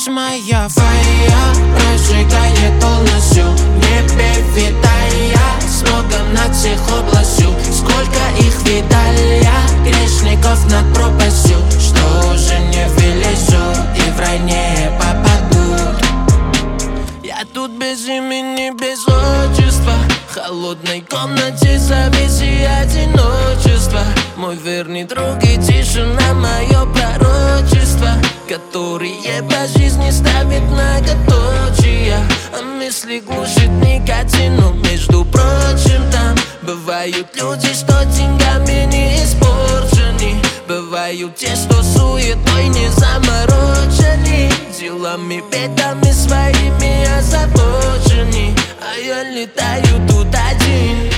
лишь моя фая прожигает полностью. В небе витая, смогом над всех областью. Сколько их видали я, грешников над пропастью, что уже не вылезу и в рай не попаду. Я тут без имени, без отчества, в холодной комнате зависи одиночества. Мой верный друг и тишина, мое пророчество, которые по жизни ставят многоточия. А мысли глушит никотин, но между прочим там бывают люди, что деньгами не испорчены. Бывают те, что суетой не заморочены, делами, бедами своими озабочены. А я летаю тут один.